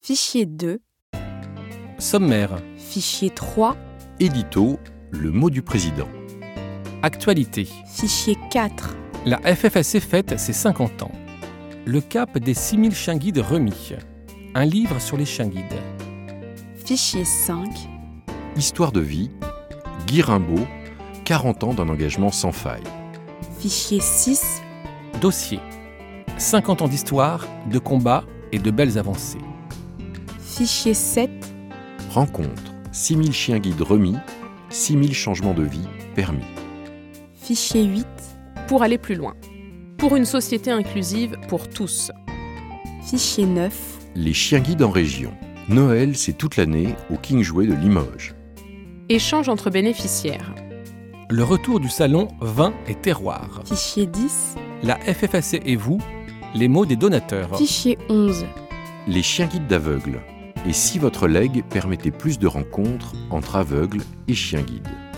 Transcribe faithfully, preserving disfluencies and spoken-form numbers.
Fichier deux, Sommaire. fichier trois, Édito, le mot du président. Actualité. fichier quatre, La F F A C fête ses cinquante ans. Le cap des six mille chiens guides remis. Un livre sur les chiens guides. fichier cinq, Histoire de vie, Guy Rimbaud, quarante ans d'un engagement sans faille. fichier six, Dossier. cinquante ans d'histoire, de combats et de belles avancées. fichier sept, Rencontre, six mille chiens guides remis, six mille changements de vie permis. fichier huit, Pour aller plus loin. Pour une société inclusive pour tous. fichier neuf, Les chiens guides en région. Noël, c'est toute l'année au King Jouet de Limoges. Échange entre bénéficiaires. Le retour du salon Vin et Terroir. fichier dix, La F F A C et vous, les mots des donateurs. fichier onze, Les chiens guides d'aveugles. Et si votre legs permettait plus de rencontres entre aveugles et chiens guides.